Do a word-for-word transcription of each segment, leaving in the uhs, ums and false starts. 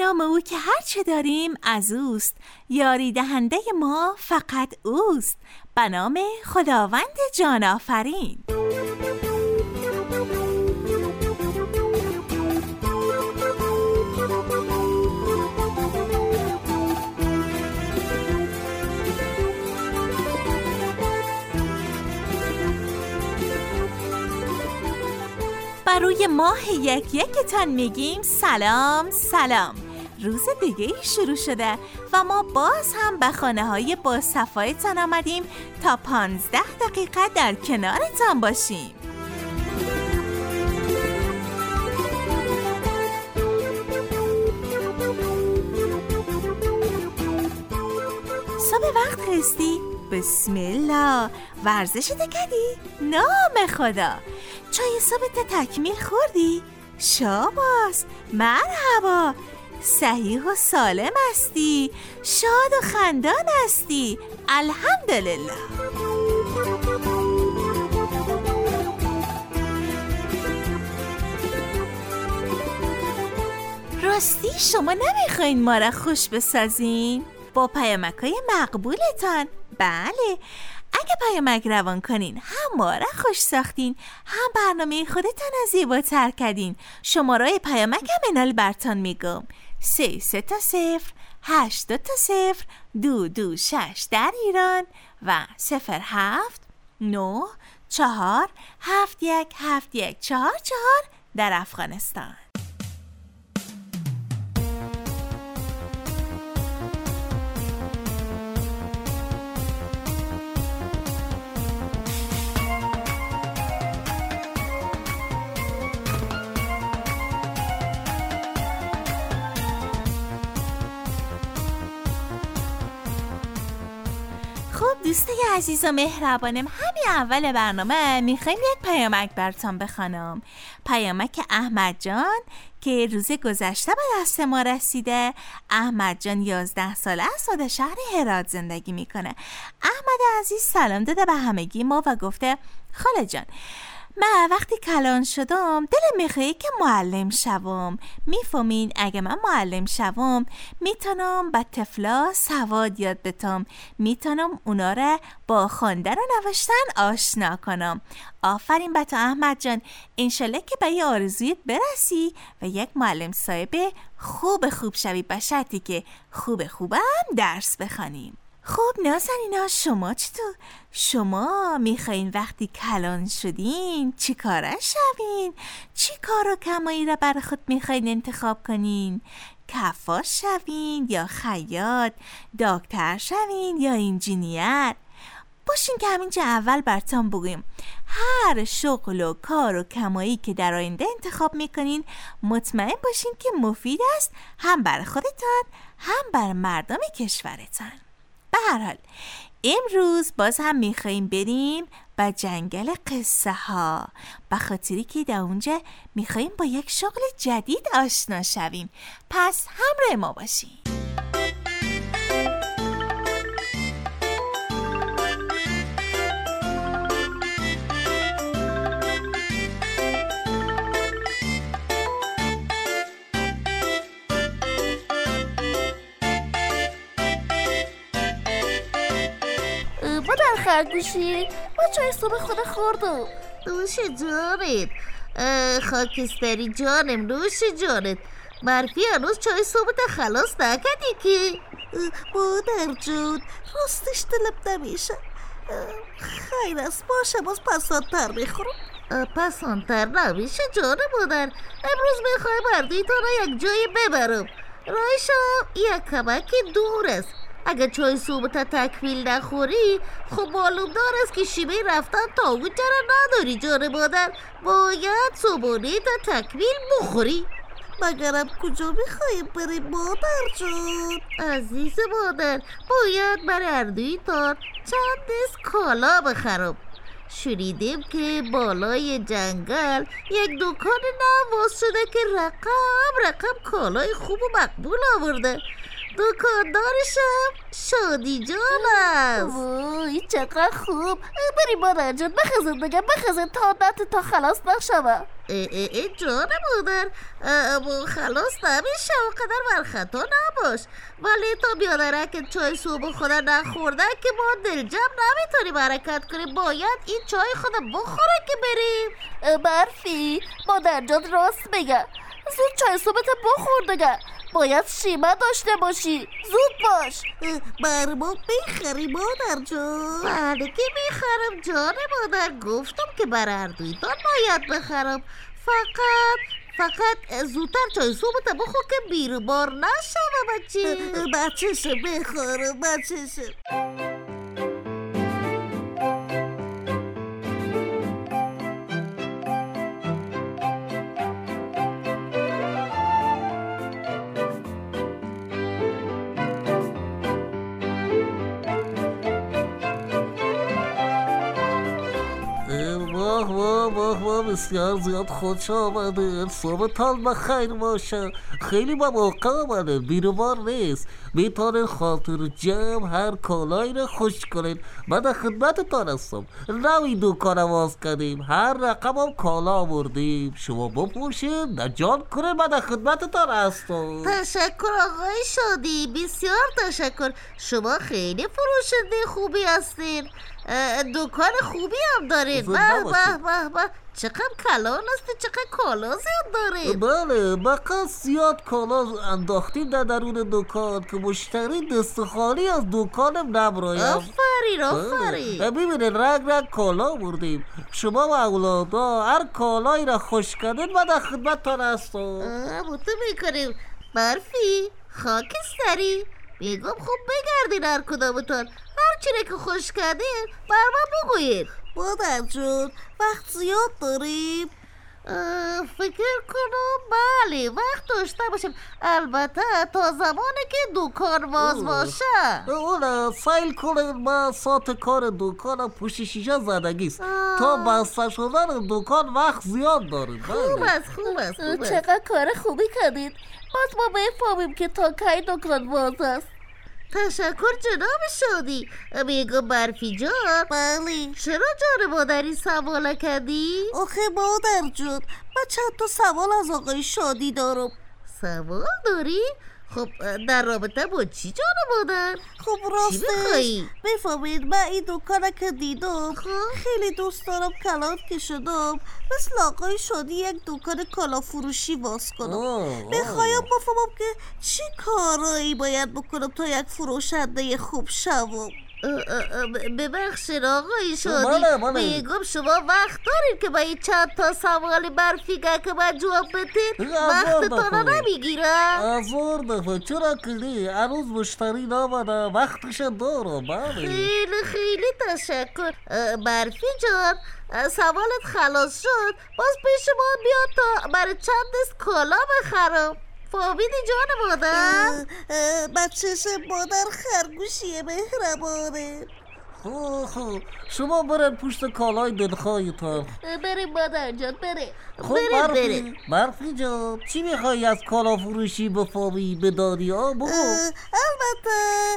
نام او که هر چه داریم از اوست، یاری دهنده ما فقط اوست، به نام خداوند جان آفرین. بروی ماه یک یکتان میگیم سلام سلام. روز دیگه ای شروع شده و ما باز هم به خانه های با صفایتان آمدیم تا پانزده دقیقه در کنارتان باشیم. صبح وقت خستی؟ بسم الله. ورزش دکدی؟ نام خدا. چای صبح تکمیل خوردی؟ شاباس، مرحبا. صحیح و سالم هستی، شاد و خندان هستی، الحمدلله. راستی شما نمیخواین ما را خوش بسازین؟ با پیامک‌های مقبولتان. بله، اگه پیامک روان کنین هم ما را خوش ساختین، هم برنامه خودتان را زیباتر کردین. شماره پیامک هم انال برتان میگم: سه سه تا صفر هشت دو تا صفر دو دو شش در ایران و صفر هفت نه چهار هفت یک هفت یک چهار چهار در افغانستان. خب دوستای عزیز و مهربانم، همین اول برنامه میخوایم یک پیامک براتون بخوانم. پیامک احمد جان که روز گذشته به دست ما رسیده. احمد جان یازده ساله است و در شهر هرات زندگی میکنه. احمد عزیز سلام داده به همگی ما و گفته خاله جان، من وقتی کلان شدم دلم میخواد که معلم شوم. میفهمین اگه من معلم شوم میتونم با طفلا سواد یاد بدم، میتونم اونا را با خواندن و نوشتن آشنا کنم. آفرین به تو احمد جان، انشالله که به یه آرزویت برسی و یک معلم صاحب خوب خوب شوی، به شرطی که خوب خوبم درس بخوانیم. خب نازنینا، شما چطور؟ شما میخواین وقتی کلان شدین چی کاره شوین؟ چی کار و کمایی را بر خود میخواین انتخاب کنین؟ کفاش شوین یا خیاط؟ دکتر شوین یا انجینیر؟ باشین که همینجا اول براتون بگیم هر شغل و کار و کمایی که در آینده انتخاب میکنین مطمئن باشین که مفید است، هم بر خودتان هم بر مردم کشورتان. به هر حال امروز باز هم میخواییم بریم به جنگل قصه ها، به خاطری که در اونجا میخواییم با یک شغل جدید آشنا شویم. پس همراه ما باشیم. مادر خرگوشی، ما چای صبح خود خوردم. نوش جانت خاکستری جانم، نوش جانت. برفی هنوز چای صبح تا خلاص نکردی که؟ مادر جون راستش دلم نمیشه. خیر است باشه، باز پسانتر میخورم. پسانتر نمیشه جان مادر. امروز میخوای بردی تا را یک جای ببرم. رایشم یک کمکی دور است. اگه چای صبح تا تکمیل نخوری خب معلوم دار است که شیبه رفتن تا اونجا را نداری جان مادر. باید صبحانه تا تکمیل بخوری. مگرم کجا میخواییم بریم مادر جون؟ عزیز مادر، باید برای اردویتان چند دست کالا بخرم. شنیدیم که بالای جنگل یک دکان نو باز شده که رقم رقم کالای خوب و مقبول آورده. دکاندارشم شادی جان است. وای چقدر خوب. بریم مادر جان بخزن دیگه، بخزن تا نت تا خلاص نشوه. اه اه اه جان مادر، اما خلاص نمیشه و قدر بر خطا نباش. ولی تا بیادرک چای صبح خود نخورده که ما دلجم نمیتونیم حرکت کنیم. باید این چای خود بخوره که بریم. برفی مادر جان راست میگه. زود چای صبحت بخور دیگه. باید شیمه داشته باشی. زود باش. بر ما بخری مادر جان. بله که میخرم جان مادر. گفتم که بر اردویتان باید بخرم. فقط فقط زودتر چای صبحت بخور که بیروبار نشوه بچه. بچهشه بخورم بچهشه. واه واه واه بسیار زیاد خوش آمده. صبحتان بخیر باشه. خیلی با موقع آمده، بیروبار نیست. میتونه خاطر جمع هر کالایی رو خوش کنید. من در خدمتتان هستم. نوی دکان باز کردیم، هر رقم هم کالا آوردیم، شما بپوشید نجات کنید. من در خدمتتان هستم. تشکر آقای شادی، بسیار تشکر. شما خیلی فروشنده خوبی هستین. دکان خوبی هم دارید. به به به به، چقدر کلان هستی، چقدر کالا زیاد دارید. بله، بقیه زیاد کالا انداختیم در درون دکان که مشتری دست خالی از دکانم نبراید. آفرین آفرین. ببینید رنگ رنگ کالا بردیم. شما و اولادا هر کالایی را خوش کردید من در خدمتتان هستم. بوته میکنیم. برفی خاکستری میگم خوب بگردین هر کدامتان، هر چیره که خوش کردین بر من بگویید. مادر جون وقت زیاد داریم؟ فکر کنم بله وقت داشته باشیم، البته تا زمانی که دکان باز باشه. اون سایل کنید ما ساعت کار دکانم پشت شیشه زدگیست. تا بسته شدن دکان وقت زیاد داریم. خوب است خوب است خوب است. چقدر کار خوبی کردید. باز ما بفهمیم که تا کی دکان باز است. تشکر جناب شادی. میگم برفی جان. بله. چرا جان مادری سوال کردی؟ آخه مادر جون من چند تا سوال از آقای شادی دارم. سوال داری؟ خب در رابطه با چی جان مادر؟ خب راستش بفهمید من این دکانه که دیدم خیلی دوست دارم کلات کشیدم مثل آقای شادی یک دکان کالا فروشی باز کنم. بخوایم بفهمم که چی کارایی باید بکنم تا یک فروشنده خوب شوم. ببخشید آقای شادی، میگم شما وقت دارید که با این چند تا سوال برفیگه که من جواب بدید؟ وقتتان رو نمیگیرم. ازور دفعه چرا کلی هنوز مشتری نامده، وقتش دارم. خیلی خیلی تشکر. برفی جان سوالت خلاص شد، باز پیش ما بیاد تا برای چند دست کالا بخرم. فهمیدی جان مادر؟ بچهش مادر خرگوشیه مهربانه. خو خو شما برن پشت کالای دلخواهیتان. بریم مادر جان بریم. خب برفی برفی جان چی میخوایی از کالا فروشی بفهمی بدانی ها بگو. البته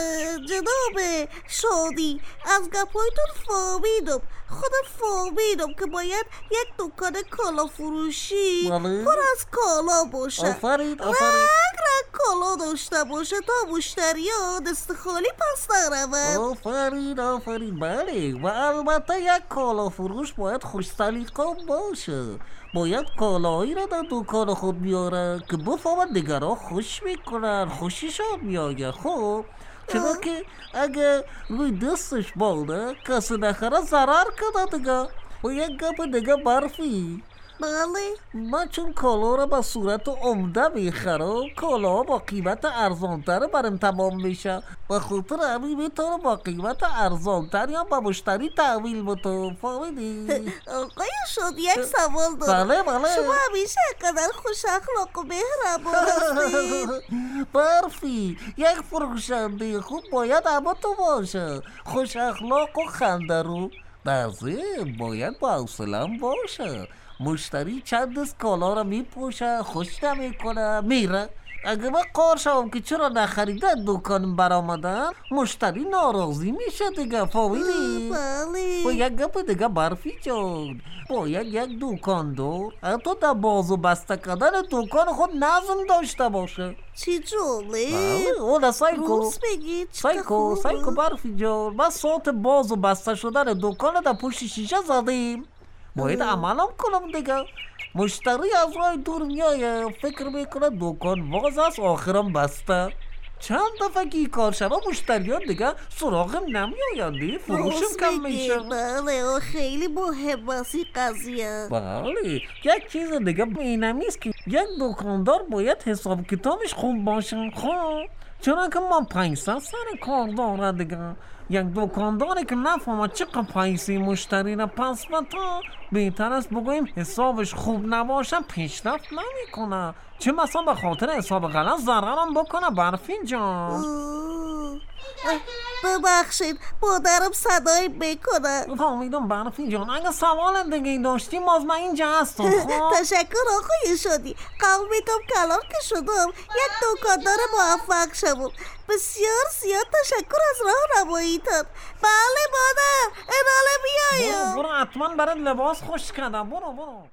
جناب شادی از گپایتون فهمیدم، خودم فهمیدم که باید یک دکان کالا فروشی پر از کالا باشه. آفرین آفرین. رنگ رنگ کالا داشته باشه تا مشتری ها دست خالی پس نروند. آفرین آفرین. بله و البته یک کالا فروش باید خوش سلیقه باشه. باید کالاهایی را در دکان خود بیاره که بفهمن دیگرها خوش میکنن، خوشیشان میآید. خب چرا که اگه روی دستش باده کسی نخره ضرر کنه دیگه. و یک گپ دیگه برفی. بله من چون کالا را به صورت عمده میخرم، کالا با قیمت ارزانتر برم تمام میشه و خاطر همین میتونم با قیمت ارزانتر یا با مشتری تحویل بدم. فهمیدی؟ آقای شادی یک سوال دارم. بله بله. شما همیشه اینقدر خوش اخلاق و مهربان هستید. برفی یک فروشنده خوب باید اما تو باشه، خوش اخلاق و خنده رو. در ضمن باید با حوصله‌ام باشه. مشتری چند دست کالا رو میپوشه، خوش نمیکنه، میره. اگه من قار شوم که چرا نخریده دکانم برآمدن، مشتری ناراضی میشه دیگه، فهمیدی؟ بله. و یک گپ دیگه برفی جان، باید یک دکاندار حتی در باز و بسته کردن دکان خود نظم داشته باشه. چی جالب. بله اون سایکو روز بگید سایکو سایکو برفی جان، من ساعت باز و بسته شدن دکان در پشت شیشه زدیم، باید عملم کنم دیگه. مشتری از راه دور میایه، فکر میکنه دکان باز است، آخرم بسته. چند دفعه که این کار شما مشتریان دیگه سراغم نمیایندی، فروشم کم میشه. بله خیلی مهم است این قضیه. بله یک چیز دیگه اینمیست که یک دکاندار باید حساب کتابش خوب باشه. خب چرا که ما پیسه سر کار داره دیگه. یک دکانداری که نفهمه چقدر پیسه مشتری را پس بده، بهتر است بگوییم حسابش خوب نباشه پیشرفت نمیکنه. چه مثلا به خاطر حساب غلط ضررم بکنه برفین جان. ببخشید مادرم صدایی میکنه. فهمیدم برفین جان، اگه سوال دیگه داشتی باز من اینجا هستم. تشکر آقای شادی، قبول میتونم کلام که شدم یک دکاندار موفق شدم. بسیار زیاد تشکر از راهنماییتان. بله مادر اناله بیایم. برو برو حتما برات لباس خوش کردم، برو برو.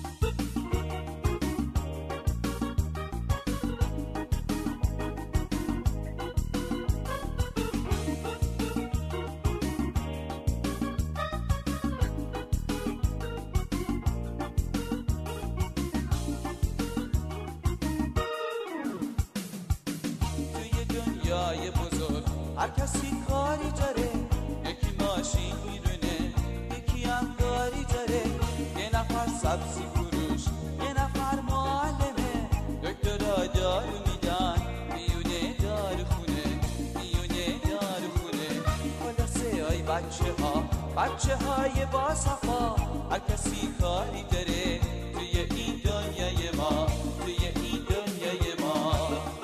دنیای بزرگ هر کسی کاری داره، یکی ماشین میدونه، یکی هم داری داره، یه نفر سبزی فروش، یه نفر معلمه، دکترها دارو میدن، میونه دارو خونه، میونه دارو خونه. خلاصه ای بچه ها، بچه های با صفا، هر کسی کاری داره توی این دنیای ما، توی این دنیای ما.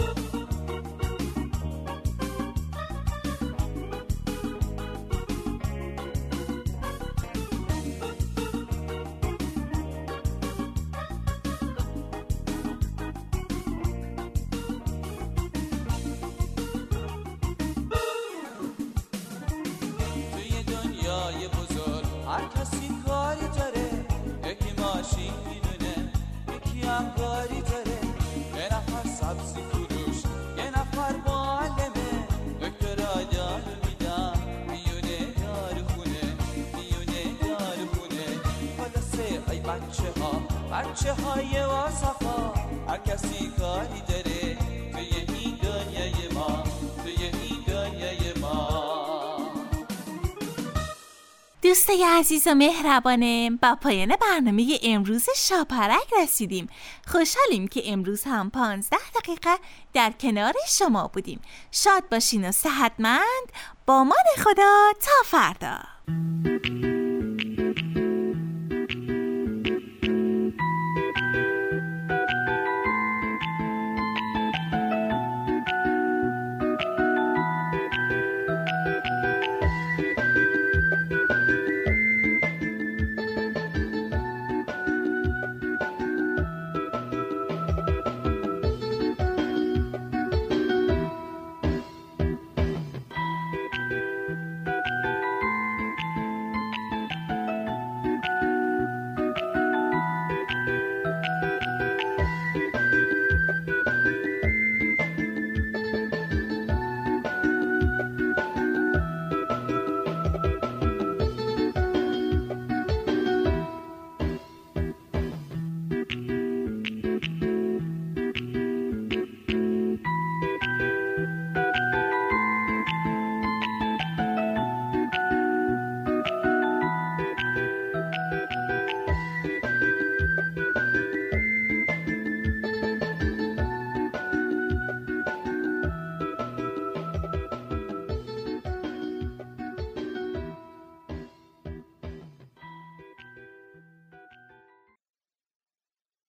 هر کسی کاری داره، یکی ماشین میدونه، یکی هم کاری داره، یه نفر سبزی فروش، یه نفر معلمه، دکترها دارو میدن، میونه دارو خونه، میونه دارو خونه. خلاصه ای بچه ها، بچه های واصفا، هر کسی کاری داره توی این دنیای ما، توی این دنیای ما. دوستای عزیز و مهربانم، با پایان برنامه امروز شاپرک رسیدیم. خوشحالیم که امروز هم پانزده دقیقه در کنار شما بودیم. شاد باشین و صحتمند. با مان خدا تا فردا.